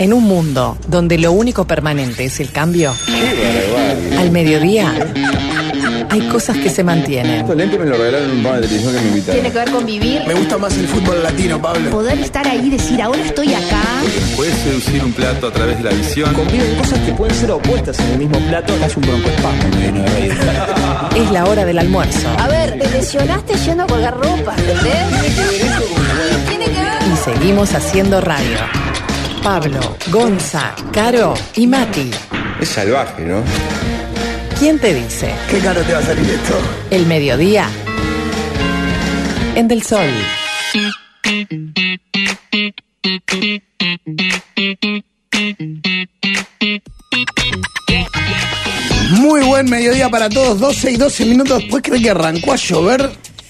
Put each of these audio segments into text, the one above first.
En un mundo donde lo único permanente es el cambio, al mediodía hay cosas que se mantienen. Estos lentes me lo regalaron en un programa de televisión que me invitaron. Tiene que ver con vivir. Me gusta más el fútbol latino, Pablo. Poder estar ahí y decir, ahora estoy acá. Puedes seducir un plato a través de la visión. Conviven cosas que pueden ser opuestas en el mismo plato. Es un broncoespasmo. Es la hora del almuerzo. A ver, te lesionaste yendo a colgar ropa, ¿entendés? Tiene que ver. Y seguimos haciendo radio. Pablo, Gonza, Caro y Mati. Es salvaje, ¿no? ¿Quién te dice? Qué caro te va a salir esto. El mediodía en Del Sol. Muy buen mediodía para todos. 12 y 12 minutos después creo que arrancó a llover.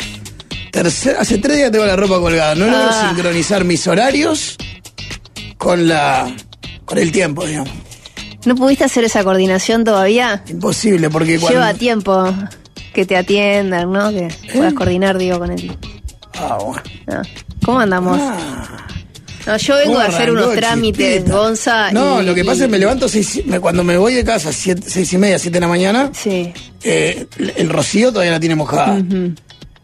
Hace 3 días tengo la ropa colgada. No logro sincronizar mis horarios con el tiempo, digamos. ¿No pudiste hacer esa coordinación todavía? Imposible, porque cuando... Lleva tiempo que te atiendan, ¿no? Que puedas coordinar, digo, con el... bueno. No. ¿Cómo andamos? No, yo vengo a hacer unos trámites, chispita? Gonza. No, lo que pasa es que me levanto cuando me voy de casa 6:30, 7 de la mañana. Sí. El rocío todavía la tiene mojada. Uh-huh.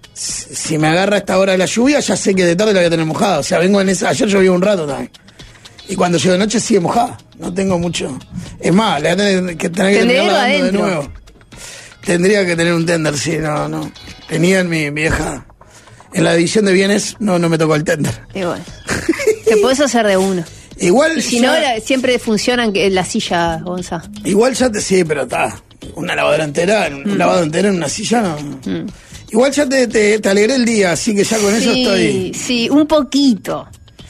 Si me agarra a esta hora de la lluvia, ya sé que de tarde la voy a tener mojada. O sea, vengo en esa... Ayer llovió un rato también. Y cuando llego de noche sigue mojada. No tengo mucho. Es más, le voy a tener que terminar lavando de nuevo. Tendría que tener un tender, sí, no. Tenía en mi vieja. En la división de bienes no me tocó el tender. Y bueno. Te podés hacer de uno. Igual. Y si no, siempre funcionan la silla, Gonza. Igual ya sí, pero está. Una lavadora entera, un lavado entero en una silla no. Igual ya te alegré el día, así que ya con eso estoy. Sí, un poquito.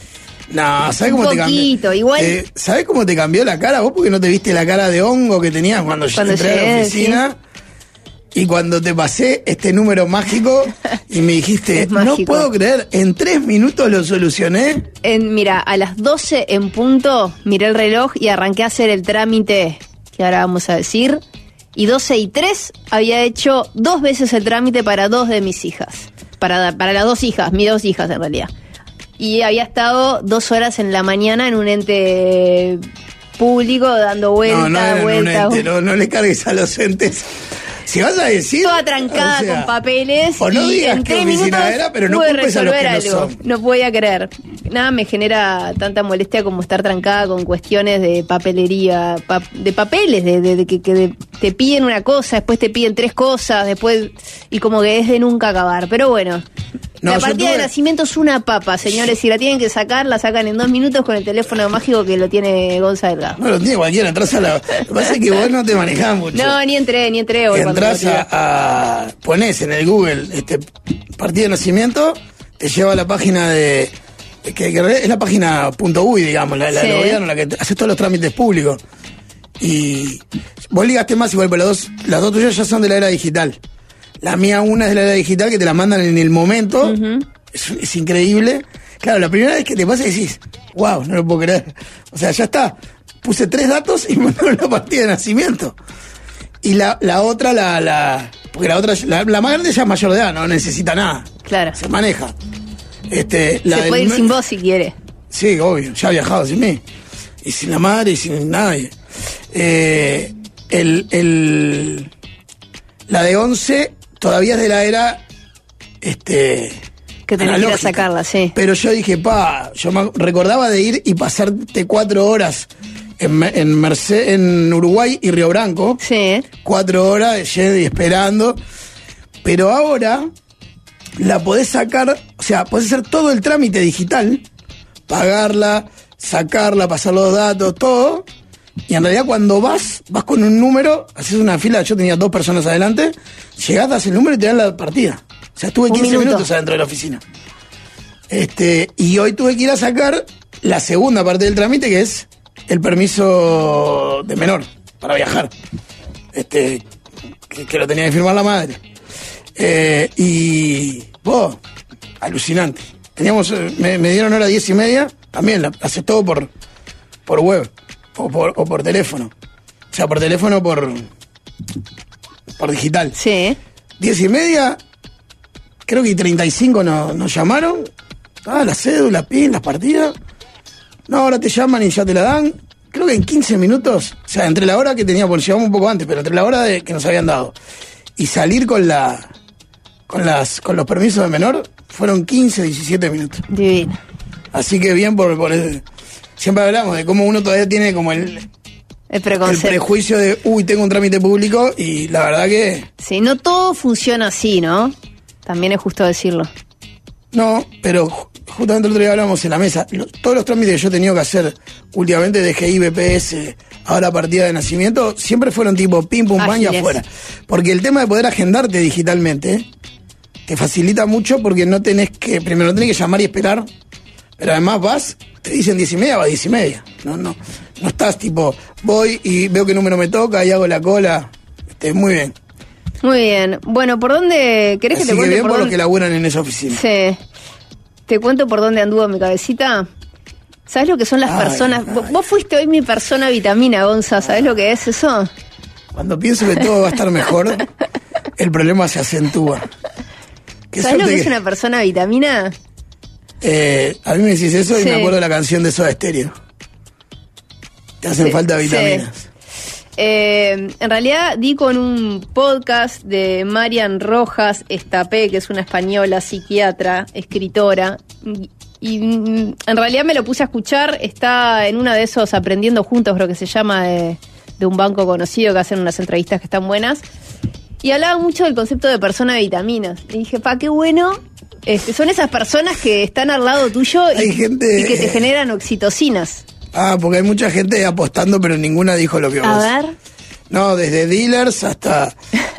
No, ¿sabes cómo te cambió? Igual. ¿Sabes cómo te cambió la cara vos? Porque no te viste la cara de hongo que tenías cuando entré a la oficina. Sí. Y cuando te pasé este número mágico y me dijiste, no puedo creer, en 3 minutos lo solucioné. Mira, a las 12 en punto miré el reloj y arranqué a hacer el trámite que ahora vamos a decir. Y 12:03 había hecho 2 veces el trámite para 2 de mis hijas. Para las 2 hijas, mis 2 hijas en realidad. Y había estado 2 horas en la mañana en un ente público dando vuelta. No le cargues a los entes. Si vas a decir... Toda trancada con papeles. O no digas en qué oficina era, pero no culpes a los que no son. No podía creer. Nada me genera tanta molestia como estar trancada con cuestiones de papelería, de papeles, de que te piden una cosa, después te piden 3 cosas, después... Y como que es de nunca acabar. Pero bueno... La partida de nacimiento es una papa, señores. Si la tienen que sacar, la sacan en 2 minutos con el teléfono mágico que lo tiene Gonza Delgado. No lo tiene cualquiera, entras a la... Lo que pasa es que vos no te manejás mucho. No, ni entré. Entrás ponés en el Google partida de nacimiento, te lleva a la página de... Que es la página .uy, digamos, la del gobierno, la que hace todos los trámites públicos. Y vos ligaste más igual, pero las dos tuyas ya son de la era digital. La mía una es de la era digital que te la mandan en el momento. Uh-huh. Es increíble. Claro, la primera vez que te pasa decís, wow, no lo puedo creer. O sea, ya está. Puse 3 datos y me mandaron la partida de nacimiento. Y la otra, porque la otra, la más grande ya es mayor de edad, no necesita nada. Claro. Se maneja. Se puede ir sin vos si quiere. Sí, obvio, ya ha viajado sin mí. Y sin la madre y sin nadie. La de 11 todavía es de la era que tenés que ir a sacarla, sí. Pero yo dije, yo me recordaba de ir y pasarte 4 horas en Uruguay y Río Branco. Sí. 4 horas yendo y esperando. Pero ahora la podés sacar, o sea, podés hacer todo el trámite digital, pagarla, sacarla, pasar los datos, todo. Y en realidad cuando vas con un número, haces una fila, yo tenía 2 personas adelante, llegás, das el número y te dan la partida. O sea, estuve 15 minutos adentro de la oficina. Y hoy tuve que ir a sacar la segunda parte del trámite, que es el permiso de menor para viajar. Que lo tenía que firmar la madre. Alucinante. Me dieron hora 10:30, también la haces todo por web. O por teléfono. O sea, por teléfono, por digital. Sí. 10:30, creo que 35 nos llamaron. La cédula, PIN, las partidas. No, ahora te llaman y ya te la dan. Creo que en 15 minutos, o sea, entre la hora que teníamos, porque llegamos un poco antes, pero entre la hora que nos habían dado y salir con los permisos de menor, fueron 15, 17 minutos. Divino. Así que bien por siempre hablamos de cómo uno todavía tiene como el prejuicio de, tengo un trámite público, y la verdad que... Sí, no todo funciona así, ¿no? También es justo decirlo. No, pero justamente el otro día hablamos en la mesa, todos los trámites que yo he tenido que hacer últimamente, DGI, BPS, ahora partida de nacimiento, siempre fueron tipo pim, pum, pam y afuera. Porque el tema de poder agendarte digitalmente te facilita mucho, porque no tenés que, primero no tenés que llamar y esperar, pero además vas, te dicen 10:30, vas 10:30. No estás tipo, voy y veo qué número me toca y hago la cola. Muy bien. Muy bien. Bueno, ¿por dónde querés que te cuente? Bien por dónde... los que laburan en esa oficina. Sí. ¿Te cuento por dónde anduvo mi cabecita? ¿Sabés lo que son las personas? Vos fuiste hoy mi persona vitamina, Gonza. ¿Sabés lo que es eso? Cuando pienso que todo va a estar mejor, el problema se acentúa. ¿Sabés lo que es una persona vitamina? A mí me decís eso y me acuerdo de la canción de Soda Stereo. Te hacen falta vitaminas. Sí. En realidad di con un podcast de Marian Rojas Estapé, que es una española psiquiatra, escritora, y en realidad me lo puse a escuchar. Está en una de esos Aprendiendo Juntos, creo que se llama, de un banco conocido, que hacen unas entrevistas que están buenas, y hablaba mucho del concepto de persona de vitaminas. Y dije, qué bueno. Son esas personas que están al lado tuyo y que te generan oxitocinas. Porque hay mucha gente apostando, pero ninguna dijo lo que vos. A ver. No, desde dealers hasta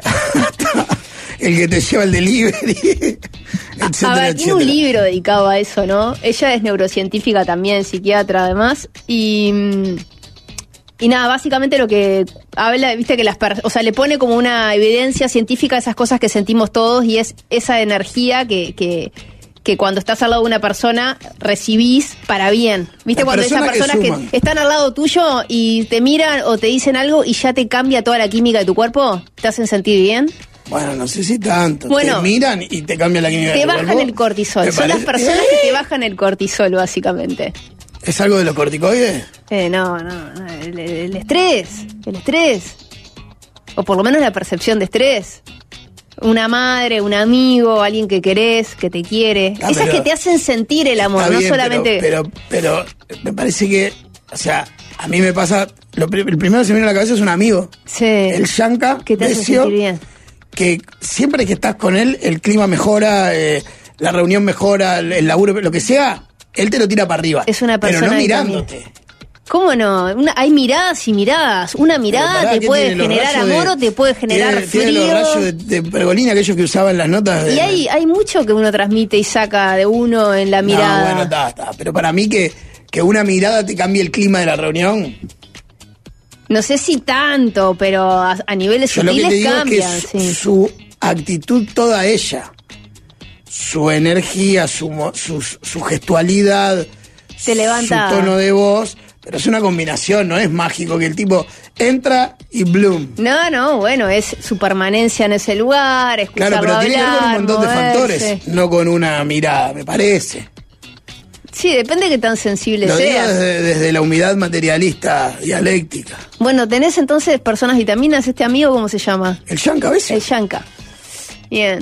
el que te lleva el delivery, etcétera, a ver, tiene un libro dedicado a eso, ¿no? Ella es neurocientífica también, psiquiatra además, y nada, básicamente lo que habla, viste que le pone como una evidencia científica a esas cosas que sentimos todos, y es esa energía que cuando estás al lado de una persona recibís para bien. ¿Viste? Cuando esas personas que están al lado tuyo y te miran o te dicen algo y ya te cambia toda la química de tu cuerpo, ¿te hacen sentir bien? Bueno, no sé si tanto. Bueno, te miran y te cambia la química de tu cuerpo. Te bajan el cortisol. Son las personas que te bajan el cortisol, básicamente. ¿Es algo de los corticoides? No. El estrés. El estrés. O por lo menos la percepción de estrés. Una madre, un amigo, alguien que querés, que te quiere. Esas que te hacen sentir el amor, no solamente... Pero me parece que, o sea, a mí me pasa... el primero que se me viene a la cabeza es un amigo. Sí. El Yanka, que te hace sentir bien. Que siempre que estás con él, el clima mejora, la reunión mejora, el laburo, lo que sea, él te lo tira para arriba. Es una persona... Pero no mirándote. ¿Cómo no? Hay miradas y miradas. Una mirada te puede generar amor o te puede generar frío. Tiene los rayos de pergolina, aquellos que usaban las notas. Y hay mucho que uno transmite y saca de uno en la mirada. No, bueno, está. Pero para mí que una mirada te cambie el clima de la reunión. No sé si tanto, pero a niveles sutiles cambian. Es que su actitud toda ella, su energía, su gestualidad, te levanta, su tono de voz... Pero es una combinación, no es mágico que el tipo entra y bloom. No, bueno, es su permanencia en ese lugar, escucharlo hablar. Claro, pero tiene que ver con un montón de factores, no con una mirada, me parece. Sí, depende de qué tan sensible seas. Lo digo desde la humildad materialista, dialéctica. Bueno, ¿tenés entonces personas vitaminas? ¿Este amigo cómo se llama? El Yanka, ¿ves? El Yanka. Bien.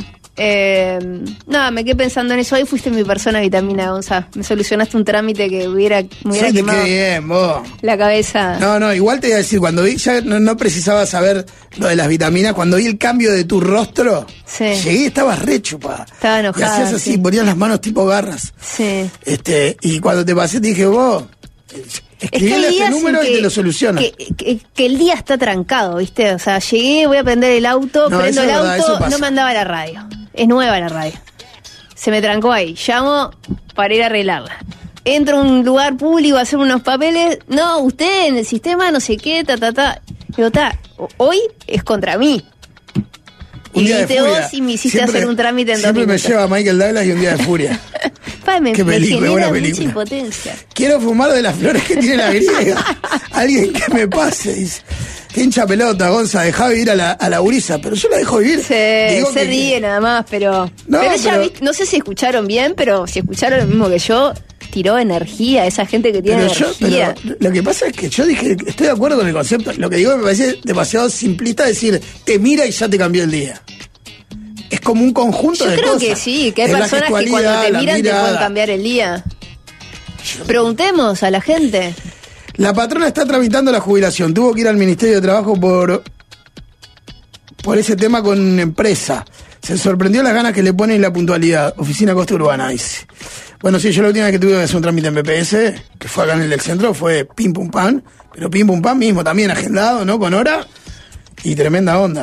Nada, me quedé pensando en eso. Ahí fuiste mi persona vitamina, Gonza. Me solucionaste un trámite que me hubiera quemado bien, vos. La cabeza. No, igual te iba a decir, cuando vi, ya no precisaba saber lo de las vitaminas, cuando vi el cambio de tu rostro, llegué y estabas re chupada. Estaba enojada. Y hacías así, ponías las manos tipo garras. Sí. Y cuando te pasé te dije, vos... Escribile este número y te lo soluciona. Que el día está trancado, ¿viste? O sea, llegué, voy a prender el auto, prendo el auto, no me andaba la radio. Es nueva la radio. Se me trancó ahí. Llamo para ir a arreglarla. Entro a un lugar público a hacer unos papeles. No, usted en el sistema no sé qué, Digo, hoy es contra mí. Un día de furia. Vos y me hiciste hacer un trámite en 2 minutos. Siempre me lleva Michael Douglas y Un día de furia. Qué película, buena película. Mucha impotencia. Quiero fumar de las flores que tiene la griega. Alguien que me pase. Dice, qué hincha pelota, Gonza, dejá vivir a la gurisa. Pero yo la dejo vivir. Se ríe nada más, pero... No sé si escucharon bien, pero si escucharon lo mismo que yo, tiró energía, esa gente que tiene energía. Pero lo que pasa es que yo dije, estoy de acuerdo con el concepto. Lo que digo me parece demasiado simplista decir, te mira y ya te cambió el día. Es como un conjunto de cosas. Yo creo que sí, que hay personas que cuando te miran te pueden cambiar el día. Preguntemos a la gente. La patrona está tramitando la jubilación. Tuvo que ir al Ministerio de Trabajo por ese tema con empresa. Se sorprendió las ganas que le pone y la puntualidad. Oficina Costa Urbana, dice. Bueno, sí, yo la última vez que tuve que hacer un trámite en BPS, que fue acá en el del centro, fue pim pum pam. Pero pim pum pam mismo, también agendado, ¿no? Con hora. Y tremenda onda.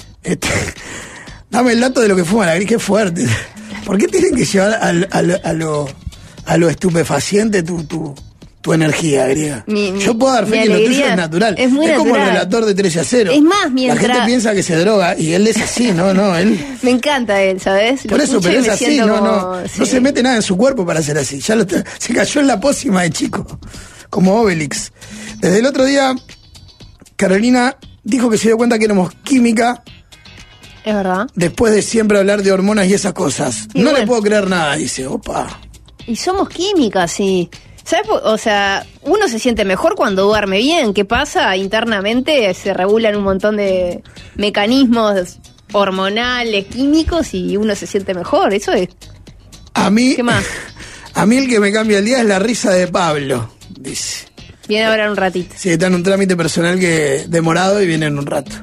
Dame el dato de lo que fuma la gris, qué fuerte. ¿Por qué tienen que llevar a lo estupefaciente tu energía, griega? Yo puedo dar fe que lo tuyo es natural. Es muy natural. Como el relator de 13-0. Es más, mientras... La gente piensa que se droga y él es así, no, él... Me encanta él, ¿sabes? Por eso, pero es así, no se mete nada en su cuerpo para ser así. Se cayó en la pócima de chico, como Obelix. Desde el otro día, Carolina dijo que se dio cuenta que éramos química. Es verdad. Después de siempre hablar de hormonas y esas cosas. Y no bueno, le puedo creer nada, dice. Opa. Y somos químicas, sí. ¿Sabes? O sea, uno se siente mejor cuando duerme bien. ¿Qué pasa? Internamente se regulan un montón de mecanismos hormonales, químicos, y uno se siente mejor. Eso es... A mí... ¿Qué más? A mí el que me cambia el día es la risa de Pablo, dice. Viene ahora en un ratito. Sí, está en un trámite personal que demorado y viene en un rato.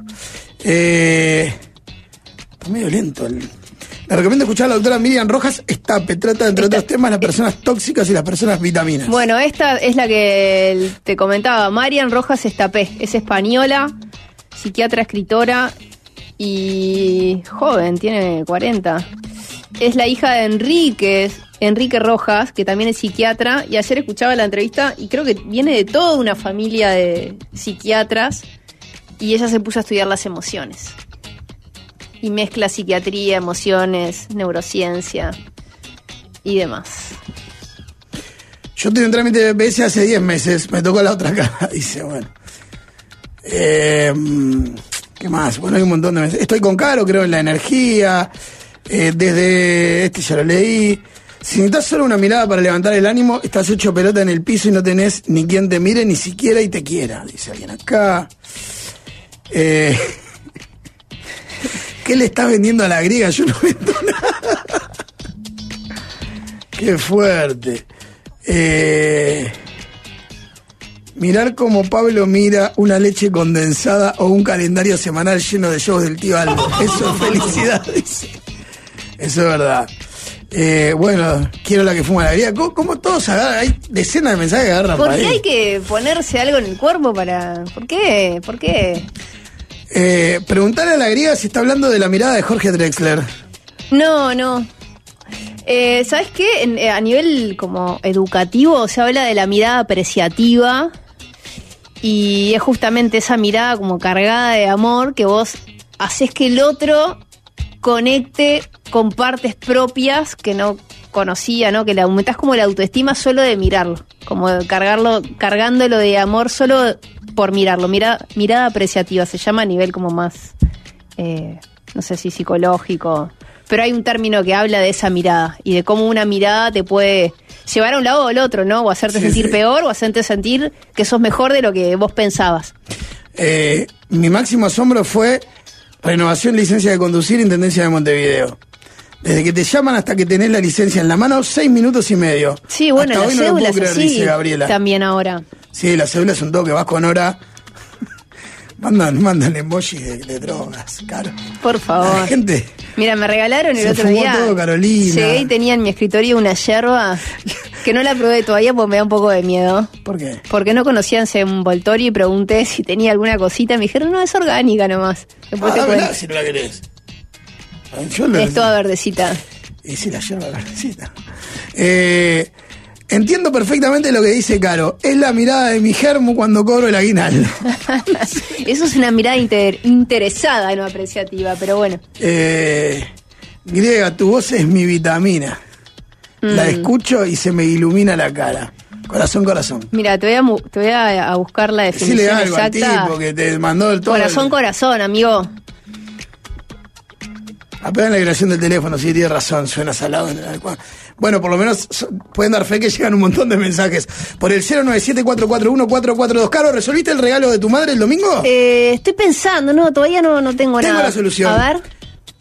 Está medio lento. Le recomiendo escuchar a la doctora Miriam Rojas Estape. Trata, entre otros temas, las personas tóxicas y las personas vitaminas. Bueno, esta es la que te comentaba. Miriam Rojas Estape. Es española, psiquiatra, escritora y joven, tiene 40. Es la hija de Enrique Rojas, que también es psiquiatra. Y ayer escuchaba la entrevista y creo que viene de toda una familia de psiquiatras. Y ella se puso a estudiar las emociones. Y mezcla psiquiatría, emociones, neurociencia y demás. Yo tuve un trámite de BPS hace 10 meses, me tocó la otra cara, dice, bueno. ¿Qué más? Bueno, hay un montón de meses. Estoy con Caro, creo en la energía. Desde ya lo leí. Si necesitas solo una mirada para levantar el ánimo, estás hecho pelota en el piso y no tenés ni quien te mire, ni siquiera y te quiera, dice alguien acá. ¿Qué le estás vendiendo a la griega? Yo no vendo nada. Qué fuerte. Mirar como Pablo mira una leche condensada o un calendario semanal lleno de shows del tío Aldo. Eso es felicidad, dice. Eso es verdad. Bueno, quiero la que fuma la griega. ¿Cómo todos agarran? Hay decenas de mensajes que agarran ¿Por para qué ahí. hay que ponerse algo en el cuerpo para...? ¿Por qué? ¿Por qué? Preguntarle a la griega si está hablando de la mirada de Jorge Drexler. No. ¿Sabes qué? A nivel como educativo se habla de la mirada apreciativa y es justamente esa mirada como cargada de amor que vos haces que el otro conecte con partes propias que no conocía, ¿no? Que le aumentás como la autoestima solo de mirarlo, como de cargándolo de amor solo por mirarlo. Mirada apreciativa se llama a nivel como más, no sé si psicológico, pero hay un término que habla de esa mirada y de cómo una mirada te puede llevar a un lado o al otro, ¿no? O hacerte sentir peor o hacerte sentir que sos mejor de lo que vos pensabas. Mi máximo asombro fue renovación, licencia de conducir, Intendencia de Montevideo. Desde que te llaman hasta que tenés la licencia en la mano, 6 minutos y medio. Sí, bueno, hasta la hoy no cédula lo puedo es creer, así dice Gabriela. también ahora. Sí, la cédula es un toque, vas con hora. Mandan emojis de drogas, claro. Por favor. La gente... Mira, me regalaron el se otro fumó día. todo, Carolina. Llegué y tenía en mi escritorio una yerba que no la probé todavía porque me da un poco de miedo. ¿Por qué? Porque no conocían ese envoltorio y pregunté si tenía alguna cosita. Me dijeron, no, es orgánica nomás. Después te cuento. Si no la querés. Es toda verdecita. Y sí, la yerba verdecita. Entiendo perfectamente lo que dice Caro. Es la mirada de mi germo cuando cobro el aguinaldo. Eso es una mirada interesada, no apreciativa, pero bueno. Griega, tu voz es mi vitamina. La escucho y se me ilumina la cara. Corazón. Mira, te voy a buscar la definición Decile algo exacta. al tipo que te mandó el todo. Corazón, amigo. Apenas la vibración del teléfono, sí, tiene razón, suena salado. Bueno, por lo menos pueden dar fe que llegan un montón de mensajes. Por el 097-441-442. Caro, ¿resolviste el regalo de tu madre el domingo? Estoy pensando, no, todavía no tengo nada. Tengo la solución. A ver.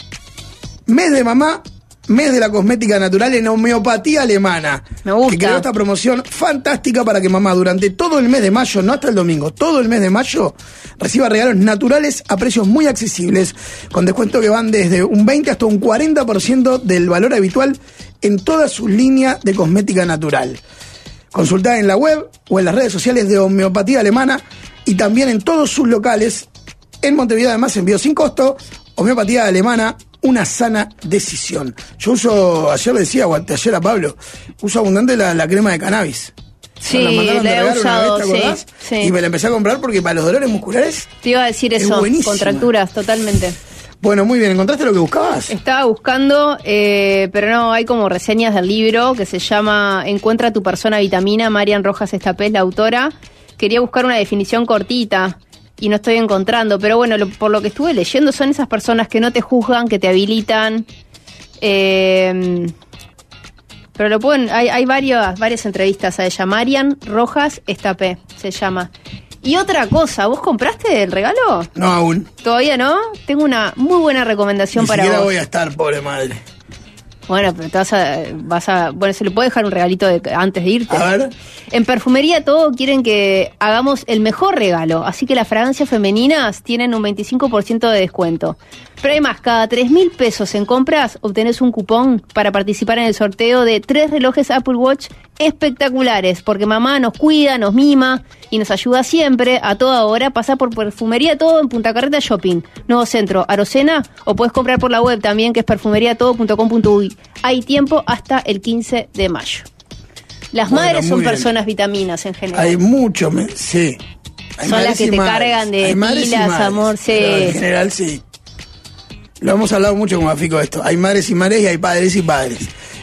Mes de mamá, mes de la cosmética natural en homeopatía alemana. Me gusta. Que creó esta promoción fantástica para que mamá durante todo el mes de mayo, no hasta el domingo, todo el mes de mayo, reciba regalos naturales a precios muy accesibles, con descuentos que van desde un 20 hasta un 40% del valor habitual en toda su línea de cosmética natural. Consultá en la web o en las redes sociales de Homeopatía Alemana y también en todos sus locales. En Montevideo además envío sin costo. Homeopatía Alemana, una sana decisión. Yo uso, ayer le decía, o ayer a Pablo, uso abundante la crema de cannabis. Sí, Nos mandaron de la he regalo una usado, vez, ¿te acordás? sí. Y me la empecé a comprar porque para los dolores musculares Te iba a decir es eso, buenísima. contracturas, totalmente. Bueno, muy bien, ¿encontraste lo que buscabas? Estaba buscando, pero no, hay como reseñas del libro que se llama Encuentra tu persona vitamina, Marian Rojas Estapé es la autora. Quería buscar una definición cortita y no estoy encontrando, pero bueno, por lo que estuve leyendo son esas personas que no te juzgan, que te habilitan, pero lo pueden, hay varias entrevistas a ella. Marian Rojas Estapé se llama. Y otra cosa, ¿vos compraste el regalo? No, aún. ¿Todavía no? Tengo una muy buena recomendación Ni para siquiera vos. voy a estar, pobre madre. Bueno, pero bueno, se le puede dejar un regalito antes de irte. A ver. En Perfumería Todo quieren que hagamos el mejor regalo, así que las fragancias femeninas tienen un 25% de descuento. Pero además, cada 3.000 pesos en compras, obtenés un cupón para participar en el sorteo de 3 relojes Apple Watch espectaculares, porque mamá nos cuida, nos mima y nos ayuda siempre, a toda hora. Pasá por Perfumería Todo en Punta Carreta Shopping, Nuevo Centro, Arocena, o puedes comprar por la web también, que es perfumeriatodo.com.uy. Hay tiempo hasta el 15 de mayo. Las Bueno, madres muy son bien. personas vitaminas en general. Hay mucho, sí. Hay Son las madres que y te madres. cargan de Hay madres y pilas, madres, amor, sí. pero en general, sí. Lo hemos hablado mucho con Mafico esto. Hay madres y madres y hay padres y padres.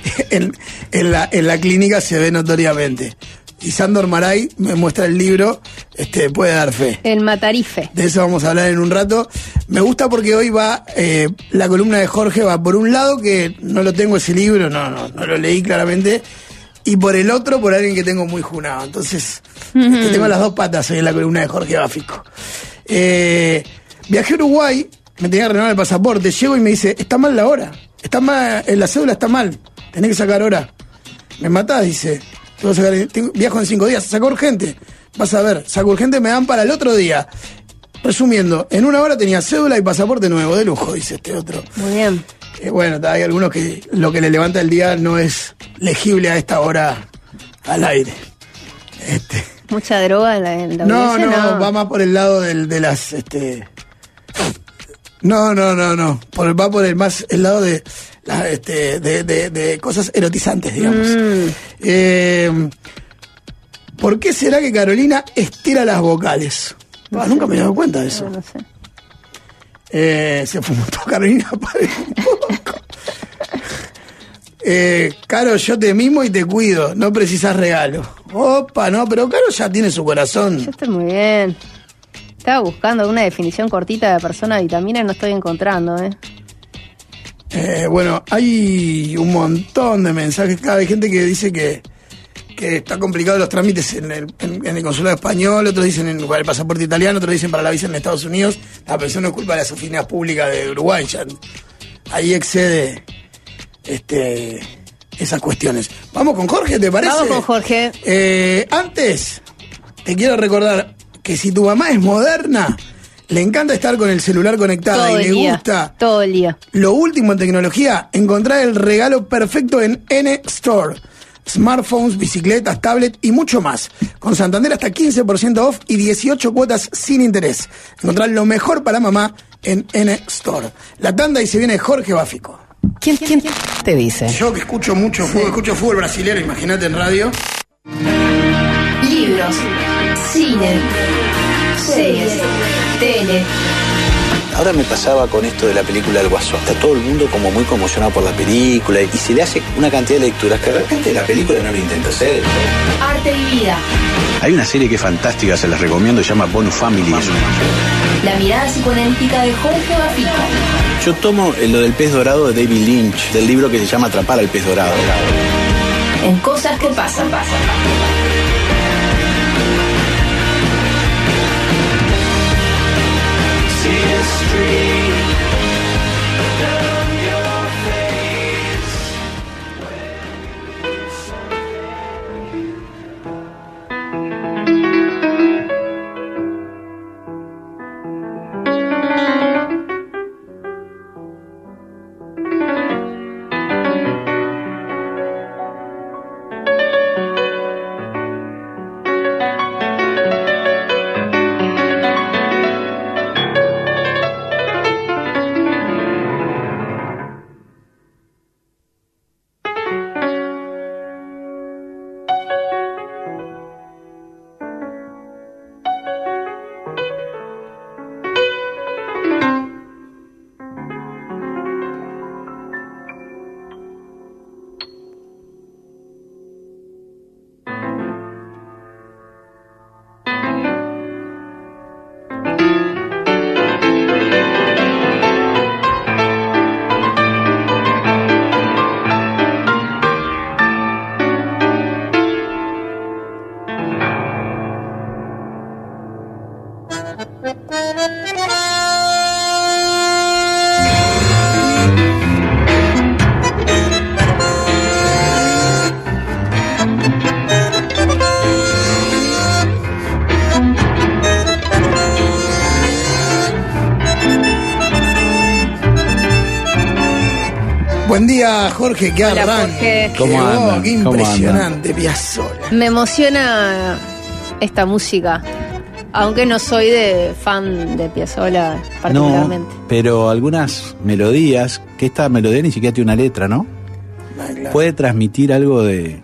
en la clínica se ve notoriamente. Y Sandor Maray me muestra el libro, puede dar fe. El Matarife. De eso vamos a hablar en un rato. Me gusta porque hoy va, la columna de Jorge va por un lado, que no lo tengo ese libro, no lo leí claramente, y por el otro, por alguien que tengo muy junado. Entonces, tengo las dos patas hoy en la columna de Jorge Báfico. Viajé a Uruguay, me tenía que renovar el pasaporte, llego y me dice, está mal la hora, está mal, la cédula está mal, tenés que sacar hora. Me matás, dice. Viajo en 5 días, saco urgente. Vas a ver, saco urgente, me dan para el otro día. Resumiendo, en 1 hora tenía cédula y pasaporte nuevo, de lujo, dice este otro. Muy bien. Bueno, hay algunos que lo que le levanta el día no es legible a esta hora al aire. Mucha droga en la No, audiencia, va más por el lado de las... No. Va por el lado de cosas erotizantes, digamos. ¿Por qué será que Carolina estira las vocales? Nunca me he dado cuenta de eso. No sé. Se fumó Carolina para un poco. Caro, yo te mimo y te cuido, no precisas regalo. Opa, no, pero Caro ya tiene su corazón. Yo estoy muy bien. Estaba buscando una definición cortita de persona vitamina y no estoy encontrando, Bueno, hay un montón de mensajes. Hay gente que dice que está complicado los trámites en el consulado español, otros dicen para el pasaporte italiano, otros dicen para la visa en Estados Unidos. La pensión no es culpa de las oficinas públicas de Uruguay, ya ahí excede esas cuestiones. Vamos con Jorge, ¿te parece? Vamos con Jorge. Antes, te quiero recordar que si tu mamá es moderna, le encanta estar con el celular conectada Todo y el le día, gusta todo el día. lo último en tecnología, encontrar el regalo perfecto en N Store. Smartphones, bicicletas, tablet y mucho más. Con Santander hasta 15% off y 18 cuotas sin interés. Encontrar lo mejor para mamá en N Store. La tanda y se viene Jorge Báfico. ¿Quién te dice? Yo que escucho mucho fútbol, escucho fútbol brasileño, imagínate en radio. Libros, cine, series, tele. Ahora me pasaba con esto de la película El Guasón. Está todo el mundo como muy conmocionado por la película y se le hace una cantidad de lecturas que de repente la película no lo intenta hacer. Arte y vida. Hay una serie que es fantástica, se las recomiendo, se llama Bonus Family. La mirada psicoanalítica de Jorge Báfico. Yo tomo lo del pez dorado de David Lynch, del libro que se llama Atrapar al pez dorado. en Cosas que Pasan. Buen día, Jorge, qué Hola, arranque. Jorge. ¿Cómo andan? Qué ¿Cómo impresionante, Piazzolla. Me emociona esta música, aunque no soy fan de Piazzolla particularmente. No, pero algunas melodías, que esta melodía ni siquiera tiene una letra, ¿no? Claro. Puede transmitir algo del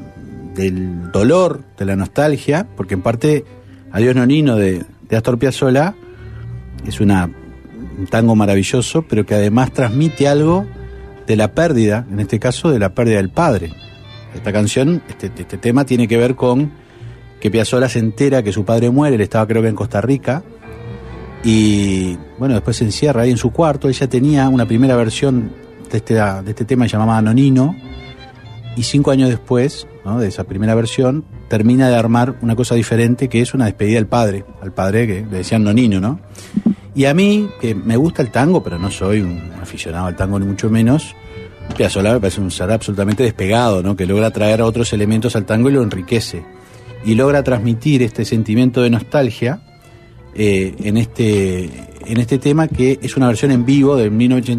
dolor, de la nostalgia, porque en parte Adiós Nonino de Astor Piazzolla es un tango maravilloso, pero que además transmite algo de la pérdida, en este caso de la pérdida del padre. Esta canción, este tema tiene que ver con que Piazzolla se entera que su padre muere, él estaba creo que en Costa Rica, y bueno, después se encierra ahí en su cuarto. Ella tenía una primera versión de este tema que se llamaba Nonino, y 5 años después, ¿no?, de esa primera versión, termina de armar una cosa diferente, que es una despedida al padre que le decían Nonino, ¿no? Y a mí, que me gusta el tango, pero no soy un aficionado al tango ni mucho menos, Piazzolla me parece un ser absolutamente despegado, ¿no?, que logra traer otros elementos al tango y lo enriquece. Y logra transmitir este sentimiento de nostalgia en este tema, que es una versión en vivo de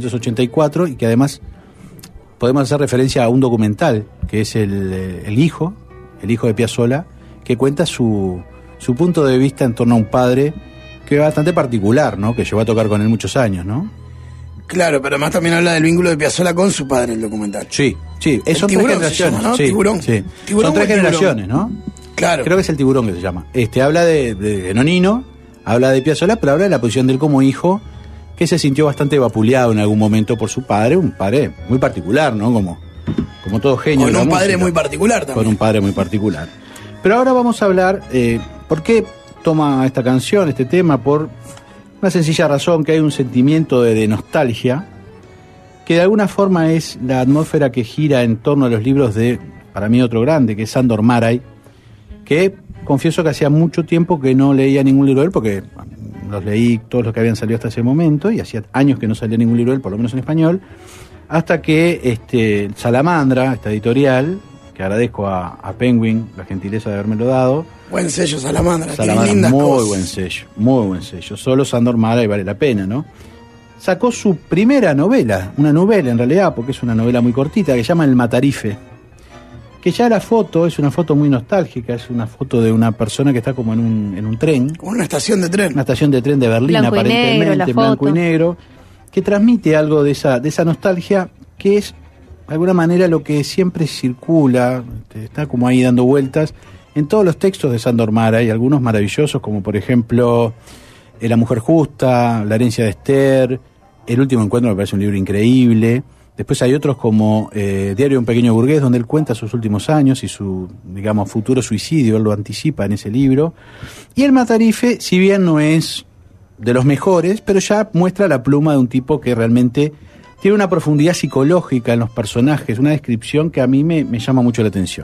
1984 y que además podemos hacer referencia a un documental que es el hijo de Piazzolla, que cuenta su punto de vista en torno a un padre que es bastante particular, ¿no?, que llegó a tocar con él muchos años, ¿no? Claro, pero además también habla del vínculo de Piazzolla con su padre, el documental. Sí, son tres generaciones, llama, ¿no? sí, Tiburón. Sí. Tiburón, Son tres generaciones, ¿no? Claro. Creo que es el Tiburón que se llama. Habla de Nonino, habla de Piazzolla, pero habla de la posición de él como hijo, que se sintió bastante vapuleado en algún momento por su padre, un padre muy particular, ¿no? Como todo genio. Con de la un padre música. muy particular también. Con un padre muy particular. Pero ahora vamos a hablar, ¿por qué toma esta canción, este tema? Por una sencilla razón, que hay un sentimiento de nostalgia, que de alguna forma es la atmósfera que gira en torno a los libros de, para mí, otro grande, que es Sándor Márai, que confieso que hacía mucho tiempo que no leía ningún libro de él, porque los leí todos los que habían salido hasta ese momento, y hacía años que no salía ningún libro de él, por lo menos en español, hasta que Salamandra, esta editorial, que agradezco a Penguin la gentileza de habérmelo dado. Buen sello, Salamandra, tiene Salamandra, lindas muy cosas. muy buen sello. Solo Sándor Márai vale la pena, ¿no? Sacó su primera novela, una novela en realidad, porque es una novela muy cortita, que se llama El Matarife, que ya la foto es una foto muy nostálgica, es una foto de una persona que está como en un tren. Como una estación de tren. Una estación de tren de Berlín, Blanco y aparentemente, negro, la blanco foto. y negro, que transmite algo de esa nostalgia, que es de alguna manera lo que siempre circula, está como ahí dando vueltas en todos los textos de Sándor Márai. Hay algunos maravillosos, como por ejemplo La mujer justa, La herencia de Esther, El último encuentro, me parece un libro increíble. Después hay otros como Diario de un pequeño burgués, donde él cuenta sus últimos años y su, digamos, futuro suicidio, él lo anticipa en ese libro. Y El Matarife, si bien no es de los mejores, pero ya muestra la pluma de un tipo que realmente tiene una profundidad psicológica en los personajes, una descripción que a mí me llama mucho la atención.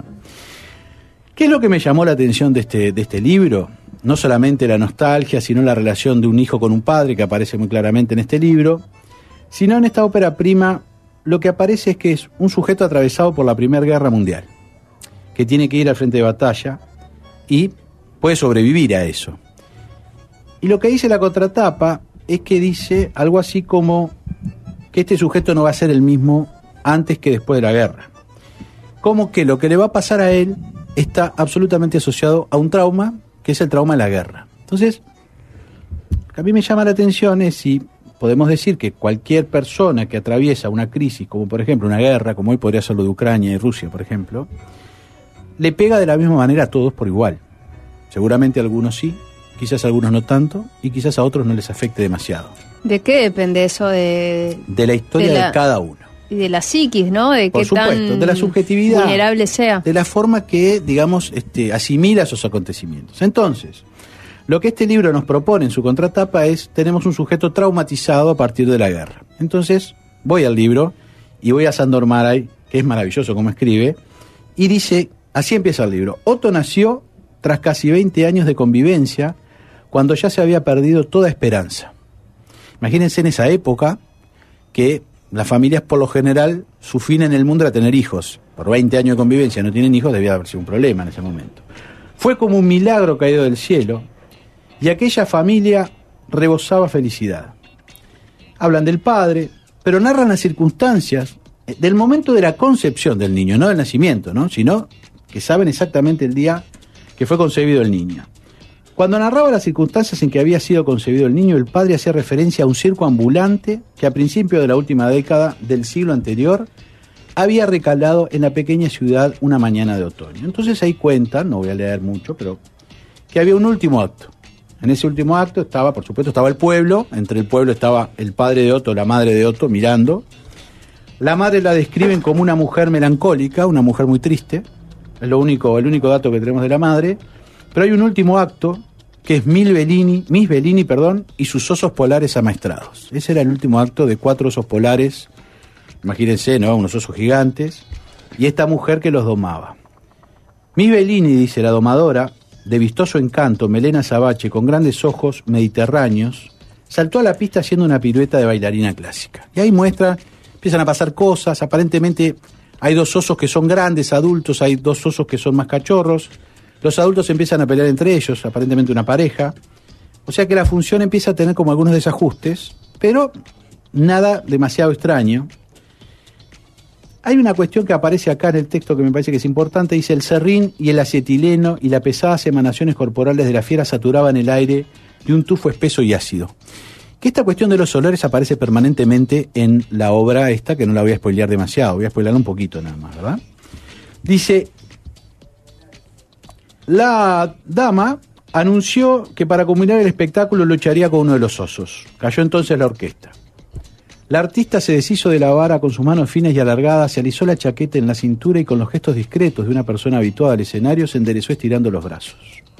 ¿Qué es lo que me llamó la atención de este libro? No solamente la nostalgia, sino la relación de un hijo con un padre, que aparece muy claramente en este libro, sino en esta ópera prima lo que aparece es que es un sujeto atravesado por la Primera Guerra Mundial, que tiene que ir al frente de batalla y puede sobrevivir a eso. Y lo que dice la contratapa es que dice algo así como que este sujeto no va a ser el mismo antes que después de la guerra. Como que lo que le va a pasar a él está absolutamente asociado a un trauma, que es el trauma de la guerra. Entonces, lo que a mí me llama la atención es si podemos decir que cualquier persona que atraviesa una crisis, como por ejemplo una guerra, como hoy podría ser lo de Ucrania y Rusia, por ejemplo, le pega de la misma manera a todos por igual. Seguramente a algunos sí, quizás a algunos no tanto, y quizás a otros no les afecte demasiado. ¿De qué depende eso de la historia de cada uno. Y de la psiquis, ¿no? De por qué supuesto, tan de la subjetividad, vulnerable sea. De la forma que, digamos, asimila esos acontecimientos. Entonces, lo que este libro nos propone en su contratapa es, tenemos un sujeto traumatizado a partir de la guerra. Entonces, voy al libro y voy a Sándor Márai, que es maravilloso como escribe, y dice, así empieza el libro: Otto nació tras casi 20 años de convivencia, cuando ya se había perdido toda esperanza. Imagínense en esa época que las familias por lo general, su fin en el mundo era tener hijos. Por 20 años de convivencia no tienen hijos, debía haber sido un problema en ese momento. Fue como un milagro caído del cielo, y aquella familia rebosaba felicidad. Hablan del padre, pero narran las circunstancias del momento de la concepción del niño, no del nacimiento, ¿no? Sino que saben exactamente el día que fue concebido el niño. Cuando narraba las circunstancias en que había sido concebido el niño, el padre hacía referencia a un circo ambulante que a principios de la última década del siglo anterior había recalado en la pequeña ciudad una mañana de otoño. Entonces ahí cuentan, no voy a leer mucho, pero que había un último acto. En ese último acto estaba, por supuesto, estaba el pueblo, entre el pueblo estaba el padre de Otto, la madre de Otto, mirando. La madre la describen como una mujer melancólica, una mujer muy triste, es el único dato que tenemos de la madre. Pero hay un último acto, que es Miss Bellini, y sus osos polares amaestrados. Ese era el último acto de 4 osos polares, imagínense, ¿no? Unos osos gigantes, y esta mujer que los domaba. Miss Bellini, dice la domadora, de vistoso encanto, melena azabache, con grandes ojos mediterráneos, saltó a la pista haciendo una pirueta de bailarina clásica. Y ahí empiezan a pasar cosas, aparentemente hay 2 osos que son grandes, adultos, hay 2 osos que son más cachorros. Los adultos empiezan a pelear entre ellos, aparentemente una pareja. O sea que la función empieza a tener como algunos desajustes, pero nada demasiado extraño. Hay una cuestión que aparece acá en el texto que me parece que es importante. Dice: el serrín y el acetileno y las pesadas emanaciones corporales de la fiera saturaban el aire de un tufo espeso y ácido. Que esta cuestión de los olores aparece permanentemente en la obra esta, que no la voy a spoilear demasiado, voy a spoilear un poquito nada más, ¿verdad? Dice: la dama anunció que para culminar el espectáculo lucharía con uno de los osos. Cayó entonces la orquesta. La artista se deshizo de la vara con sus manos finas y alargadas, se alisó la chaqueta en la cintura y con los gestos discretos de una persona habituada al escenario se enderezó estirando los brazos.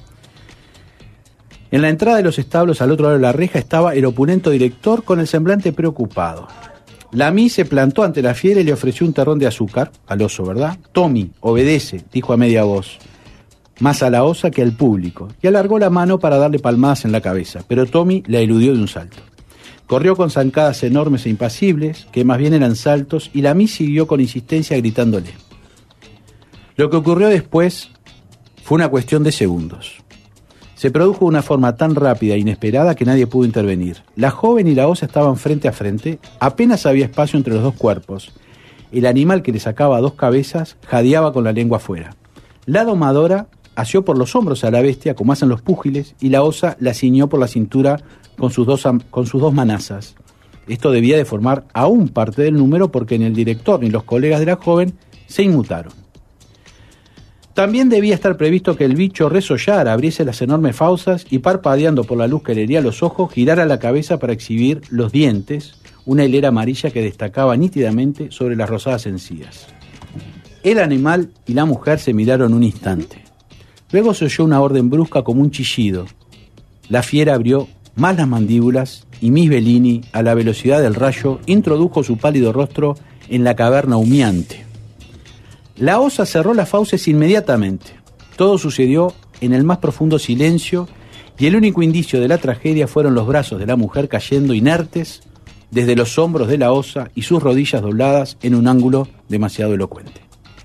En la entrada de los establos, al otro lado de la reja, estaba el opulento director con el semblante preocupado. La Miss se plantó ante la fiera y le ofreció un terrón de azúcar al oso, ¿verdad? Tommy, obedece, dijo a media voz, más a la osa que al público, y alargó la mano para darle palmadas en la cabeza, pero Tommy la eludió de un salto. Corrió con zancadas enormes e impasibles, que más bien eran saltos, y la Miss siguió con insistencia gritándole. Lo que ocurrió después fue una cuestión de segundos. Se produjo de una forma tan rápida e inesperada que nadie pudo intervenir. La joven y la osa estaban frente a frente, apenas había espacio entre los 2 cuerpos. El animal que le sacaba 2 cabezas jadeaba con la lengua afuera. La domadora asió por los hombros a la bestia, como hacen los púgiles, y la osa la ciñó por la cintura con sus dos manazas. Esto debía de formar aún parte del número, porque ni el director ni los colegas de la joven se inmutaron. También debía estar previsto que el bicho resollara, abriese las enormes fauces y, parpadeando por la luz que le hería los ojos, girara la cabeza para exhibir los dientes, una hilera amarilla que destacaba nítidamente sobre las rosadas encías. El animal y la mujer se miraron un instante. Luego se oyó una orden brusca como un chillido. La fiera abrió más las mandíbulas, y Miss Bellini, a la velocidad del rayo, introdujo su pálido rostro en la caverna humeante. La osa cerró las fauces inmediatamente. Todo sucedió en el más profundo silencio, y el único indicio de la tragedia fueron los brazos de la mujer cayendo inertes desde los hombros de la osa y sus rodillas dobladas en un ángulo demasiado elocuente.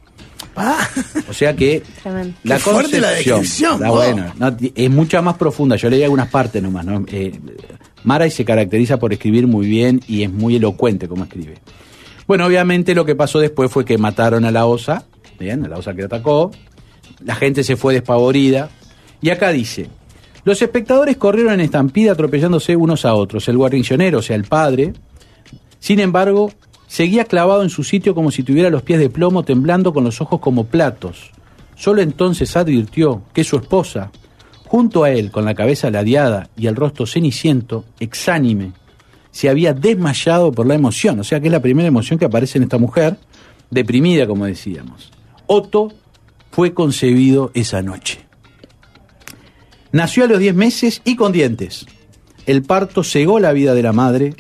O sea que Tremendo. la Qué fuerte la concepción, descripción, buena, no, es mucha más profunda. Yo leí algunas partes nomás, ¿no? Maray se caracteriza por escribir muy bien y es muy elocuente como escribe. Bueno, obviamente lo que pasó después fue que mataron a la osa, bien, a la osa que atacó. La gente se fue despavorida. Y acá dice: los espectadores corrieron en estampida atropellándose unos a otros. El guarnicionero, o sea, el padre, sin embargo, seguía clavado en su sitio como si tuviera los pies de plomo, temblando con los ojos como platos. Solo entonces advirtió que su esposa, junto a él, con la cabeza ladeada y el rostro ceniciento, exánime, se había desmayado por la emoción. O sea que es la primera emoción que aparece en esta mujer, deprimida, como decíamos. Otto fue concebido esa noche. Nació a los 10 meses y con dientes. El parto cegó la vida de la madre,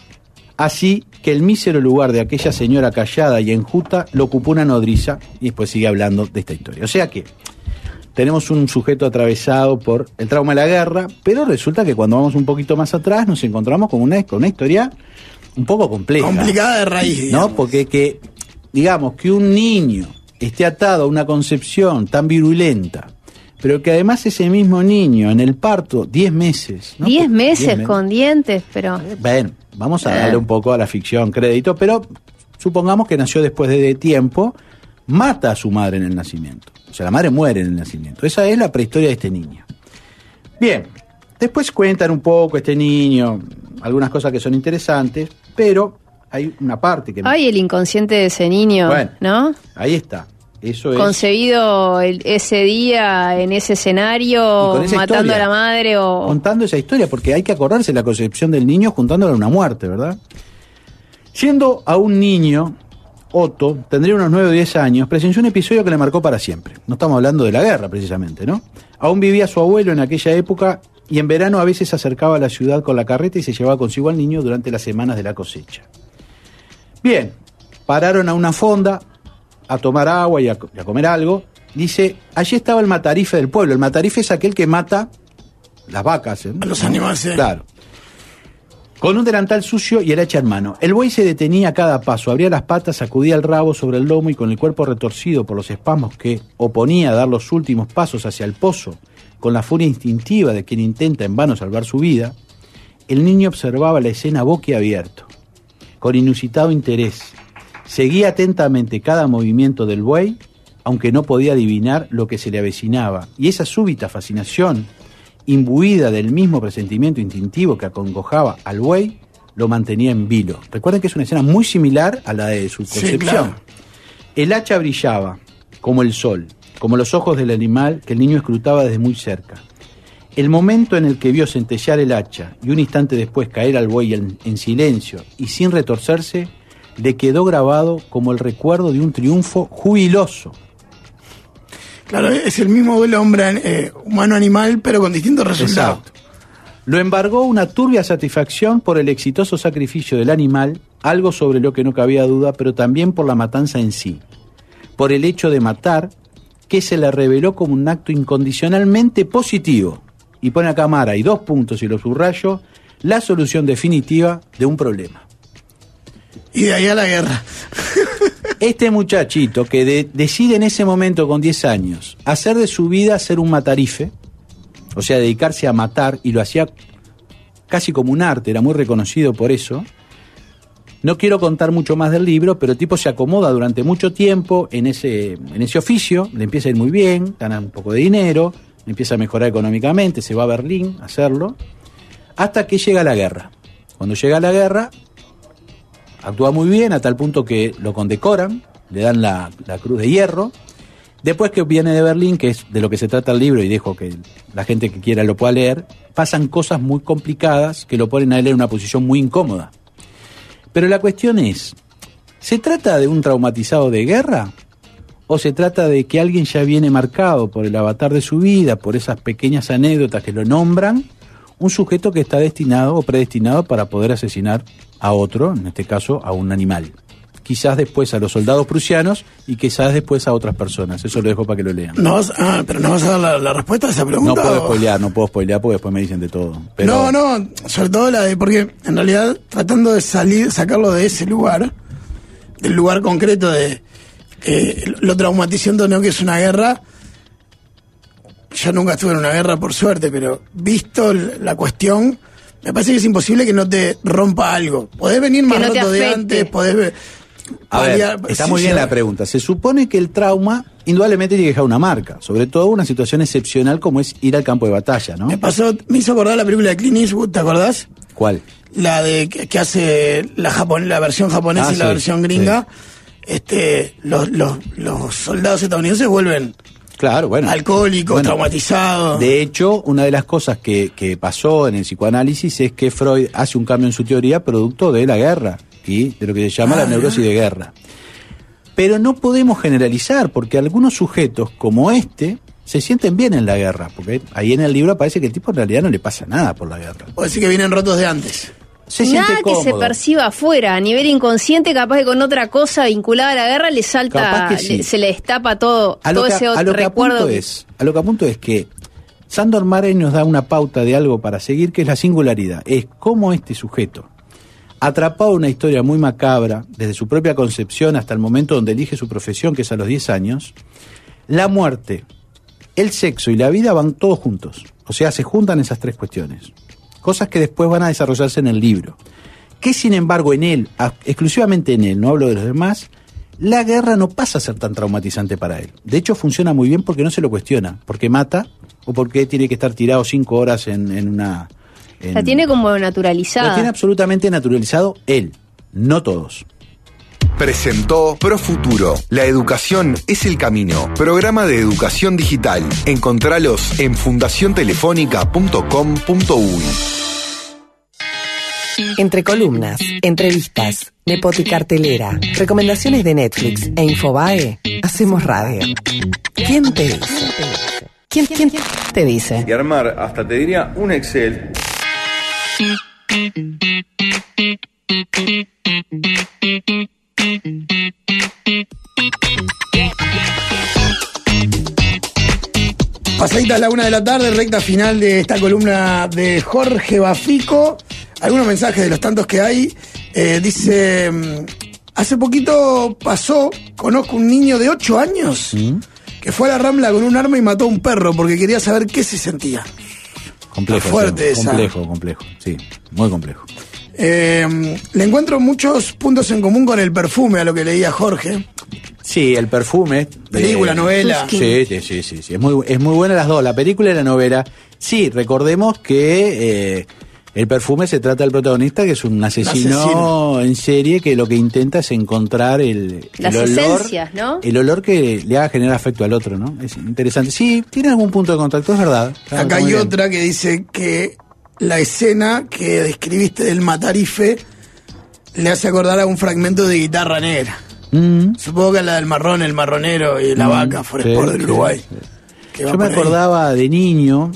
así que el mísero lugar de aquella señora callada y enjuta lo ocupó una nodriza, y después sigue hablando de esta historia. O sea que tenemos un sujeto atravesado por el trauma de la guerra, pero resulta que cuando vamos un poquito más atrás nos encontramos con una historia un poco compleja. Complicada de raíz, digamos. ¿No? Porque digamos que un niño esté atado a una concepción tan virulenta, pero que además ese mismo niño en el parto, 10 meses. ¿no? 10 meses con dientes, pero... Bueno, vamos a darle un poco a la ficción crédito, pero supongamos que nació después de tiempo, mata a su madre en el nacimiento. O sea, la madre muere en el nacimiento. Esa es la prehistoria de este niño. Bien, después cuentan un poco este niño, algunas cosas que son interesantes, pero hay una parte que... Ay, el inconsciente de ese niño, bueno, ¿no? Ahí está. Eso es concebido ese día en ese escenario, matando historia, a la madre o... Contando esa historia, porque hay que acordarse de la concepción del niño juntándola a una muerte, ¿verdad? Siendo a un niño, Otto, tendría unos 9 o 10 años, presenció un episodio que le marcó para siempre. No estamos hablando de la guerra, precisamente, ¿no? Aún vivía su abuelo en aquella época y en verano a veces se acercaba a la ciudad con la carreta y se llevaba consigo al niño durante las semanas de la cosecha. Bien, pararon a una fonda a tomar agua y a comer algo. Dice, allí estaba el matarife del pueblo. El matarife es aquel que mata las vacas, ¿eh? A los animales, ¿eh? Claro. Con un delantal sucio y el hacha en mano. El buey se detenía a cada paso, abría las patas, sacudía el rabo sobre el lomo y con el cuerpo retorcido por los espasmos que oponía a dar los últimos pasos hacia el pozo, con la furia instintiva de quien intenta en vano salvar su vida, el niño observaba la escena boquiabierto, con inusitado interés. Seguía atentamente cada movimiento del buey, aunque no podía adivinar lo que se le avecinaba, y esa súbita fascinación, imbuida del mismo presentimiento instintivo que acongojaba al buey, lo mantenía en vilo. Recuerden que es una escena muy similar a la de su concepción. Sí, claro. El hacha brillaba, como el sol, como los ojos del animal que el niño escrutaba desde muy cerca. El momento en el que vio centellear el hacha y un instante después caer al buey en silencio y sin retorcerse, le quedó grabado como el recuerdo de un triunfo jubiloso. Claro, es el mismo duelo humano-animal, pero con distintos resultados. Exacto. Lo embargó una turbia satisfacción por el exitoso sacrificio del animal, algo sobre lo que no cabía duda, pero también por la matanza en sí. Por el hecho de matar, que se le reveló como un acto incondicionalmente positivo. Y pone acá Mara, y 2 puntos y lo subrayo, la solución definitiva de un problema. Y de ahí a la guerra. Este muchachito que decide en ese momento con 10 años hacer de su vida ser un matarife, o sea, dedicarse a matar, y lo hacía casi como un arte, era muy reconocido por eso. No quiero contar mucho más del libro, pero el tipo se acomoda durante mucho tiempo en ese oficio, le empieza a ir muy bien, gana un poco de dinero, empieza a mejorar económicamente, se va a Berlín a hacerlo, hasta que llega la guerra. Cuando llega la guerra, actúa muy bien a tal punto que lo condecoran, le dan la Cruz de Hierro. Después que viene de Berlín, que es de lo que se trata el libro, y dejo que la gente que quiera lo pueda leer, pasan cosas muy complicadas que lo ponen a él en una posición muy incómoda. Pero la cuestión es, ¿se trata de un traumatizado de guerra? ¿O se trata de que alguien ya viene marcado por el avatar de su vida, por esas pequeñas anécdotas que lo nombran? un sujeto que está destinado o predestinado para poder asesinar a otro, en este caso a un animal. Quizás después a los soldados prusianos y quizás después a otras personas. Eso lo dejo para que lo lean. Pero no vas a dar la respuesta a esa pregunta. No puedo spoilear porque después me dicen de todo. Pero... No, sobre todo porque en realidad tratando de sacarlo de ese lugar, del lugar concreto de lo traumatizante, no que es una guerra. Yo nunca estuve en una guerra, por suerte, pero visto la cuestión, me parece que es imposible que no te rompa algo. Podés venir más roto de antes, podés... A ver, está muy bien la pregunta. Se supone que el trauma indudablemente tiene que dejar una marca, sobre todo una situación excepcional como es ir al campo de batalla, ¿no? Me hizo acordar la película de Clint Eastwood, ¿te acordás? ¿Cuál? La de que hace la versión japonesa y la versión gringa. Sí. Los soldados estadounidenses vuelven alcohólicos, traumatizados. De hecho, una de las cosas que pasó en el psicoanálisis es que Freud hace un cambio en su teoría producto de la guerra y de lo que se llama la neurosis de guerra. Pero no podemos generalizar, porque algunos sujetos como se sienten bien en la guerra, porque ahí en el libro parece que el tipo en realidad no le pasa nada por la guerra. O decir que vienen rotos de antes. Nada que se perciba afuera, a nivel inconsciente, capaz que con otra cosa vinculada a la guerra le salta, se le destapa todo ese otro recuerdo. A lo que apunto es que Sándor Márai nos da una pauta de algo para seguir, que es la singularidad. Es cómo este sujeto, atrapado en una historia muy macabra, desde su propia concepción hasta el momento donde elige su profesión, que es a los 10 años, la muerte, el sexo y la vida van todos juntos. O sea, se juntan esas tres cuestiones. Cosas que después van a desarrollarse en el libro. Que sin embargo en él, exclusivamente en él, no hablo de los demás, la guerra no pasa a ser tan traumatizante para él. De hecho funciona muy bien porque no se lo cuestiona, porque mata o porque tiene que estar tirado 5 horas en una... La tiene como naturalizada. La tiene absolutamente naturalizado él, no todos. Presentó Profuturo. La educación es el camino. Programa de educación digital. Encontralos en fundaciontelefónica.com.uy. Entre columnas, entrevistas, nepoticartelera, recomendaciones de Netflix e Infobae, hacemos radio. ¿Quién te dice? ¿Quién te dice? Y armar, hasta te diría, un Excel. Pasaditas la 1 de la tarde, recta final de esta columna de Jorge Bafico. Algunos mensajes de los tantos que hay. Dice, hace poquito conozco un niño de 8 años que fue a la Rambla con un arma y mató a un perro porque quería saber qué se sentía. Complejo. Fuerte esa. Complejo. Sí, muy complejo. Le encuentro muchos puntos en común con el perfume, a lo que leía Jorge. Sí, el perfume. Película, novela. Sí. Es muy buena las dos, la película y la novela. Sí, recordemos que el perfume se trata del protagonista, que es un asesino en serie, que lo que intenta es encontrar las esencias, ¿no? El olor que le haga generar afecto al otro, ¿no? Es interesante. Sí, tiene algún punto de contacto, es verdad. Acá hay otra que dice que la escena que describiste del Matarife le hace acordar a un fragmento de Guitarra Negra. Supongo que la del marrón, el marronero y la vaca, Foresport del Uruguay. Sí. Yo me acordaba de niño,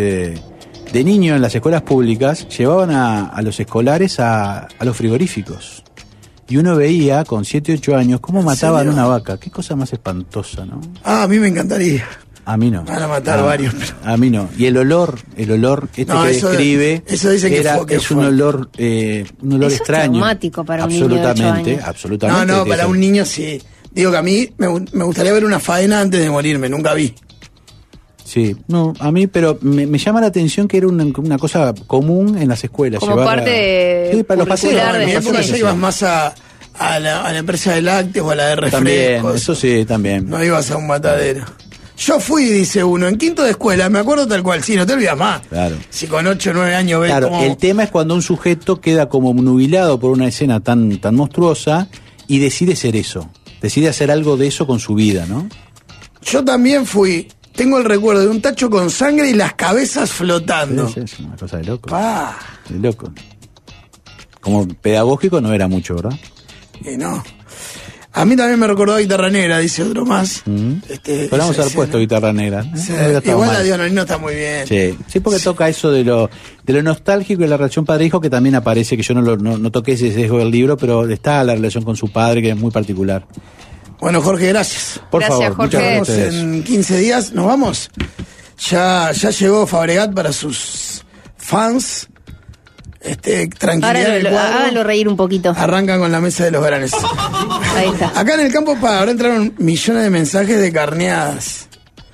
en las escuelas públicas, llevaban a los escolares a los frigoríficos. Y uno veía, con 7, 8 años, cómo mataban una vaca. Qué cosa más espantosa, ¿no? A mí me encantaría. A mí no. Van a matar varios. Pero... A mí no. Y el olor que describe, eso dice que es un olor extraño. Es traumático para un niño de 8 años. Absolutamente. No, para un niño sí. Digo que a mí me gustaría ver una faena antes de morirme, nunca vi. Sí, no, a mí, pero me llama la atención que era una cosa común en las escuelas. Como parte de para los paseos. En mi época ya ibas más a la empresa de lácteos o a la de refrescos. También, eso sí, también. No ibas a un matadero. Yo fui, dice uno, en quinto de escuela, me acuerdo tal cual, sí, no te olvidas más. Claro. Si con 8 o 9 años ves como... el tema es cuando un sujeto queda como nubilado por una escena tan monstruosa y decide ser eso, decide hacer algo de eso con su vida, ¿no? Yo también fui, tengo el recuerdo de un tacho con sangre y las cabezas flotando. Sí, es una cosa de loco. De loco. Como pedagógico no era mucho, ¿verdad? No. A mí también me recordó Guitarra Negra, dice otro más. Pero vamos a haber puesto Guitarra Negra. Sí. Igual la Dios Nonino está muy bien. Sí, porque toca eso de lo nostálgico y la relación padre-hijo, que también aparece, que yo no toqué ese sesgo del libro, pero está la relación con su padre, que es muy particular. Bueno, Jorge, gracias. Por favor, Jorge. muchas gracias a ustedes. En 15 días nos vamos. Ya llegó Fabregat para sus fans. Tranquilidad en el cuadro. Hágalo reír un poquito. Arrancan con la mesa de los grandes. Ahí está. Acá en el campo ahora entraron millones de mensajes de carneadas.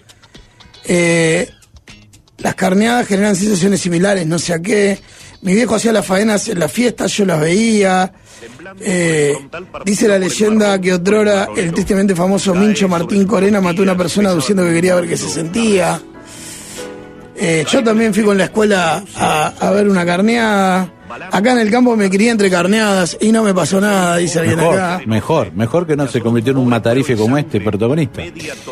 Las carneadas generan sensaciones similares, no sé a qué. Mi viejo hacía las faenas en las fiestas, yo las veía. Dice la leyenda que otrora el tristemente famoso Mincho Martín Corena mató a una persona diciendo que quería ver qué se sentía. Yo también fui con la escuela a ver una carneada. Acá en el campo me crié entre carneadas y no me pasó nada, dice alguien acá. Mejor que no se convirtió en un matarife como este protagonista.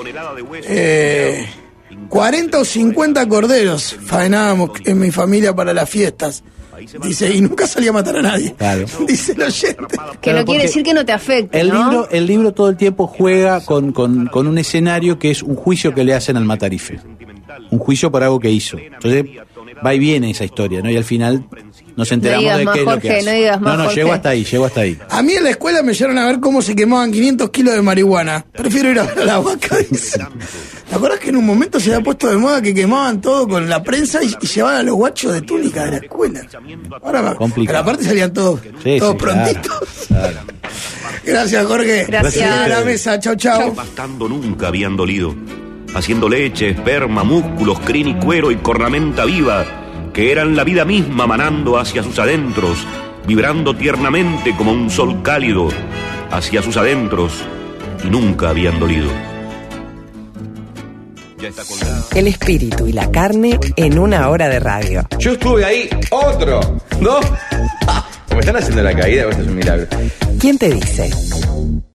40 o 50 corderos faenábamos en mi familia para las fiestas. Dice, y nunca salía a matar a nadie. Claro. Dice el oyente. Que no quiere decir que no te afecte, ¿no? El libro todo el tiempo juega con un escenario que es un juicio que le hacen al matarife. Un juicio por algo que hizo. Entonces va y viene esa historia, ¿no? Y al final nos enteramos de qué es lo que hace. No, llego hasta ahí. A mí en la escuela me llevaron a ver cómo se quemaban 500 kilos de marihuana. Prefiero ir a ver a la vaca, dice. ¿Te acuerdas que en un momento se había puesto de moda que quemaban todo con la prensa y llevaban a los guachos de túnica de la escuela? Ahora, pero aparte salían todos prontitos. Claro. Gracias, Jorge. Gracias. A la mesa, chau. Bastando nunca habían dolido, haciendo leche, esperma, músculos, crin y cuero y cornamenta viva, que eran la vida misma manando hacia sus adentros, vibrando tiernamente como un sol cálido hacia sus adentros, y nunca habían dolido. Ya está colgada. El espíritu y la carne en una hora de radio. Yo estuve ahí, otro, ¿no? Me están haciendo la caída, esto es un milagro. ¿Quién te dice?